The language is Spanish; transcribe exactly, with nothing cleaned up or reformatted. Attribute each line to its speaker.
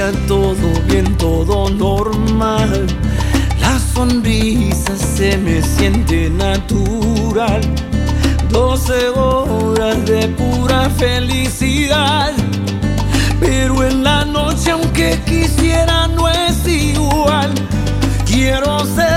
Speaker 1: día todo bien, todo normal. La sonrisa se me siente natural. Doce horas de pura felicidad. Pero en la noche, aunque quisiera, no es igual. Quiero ser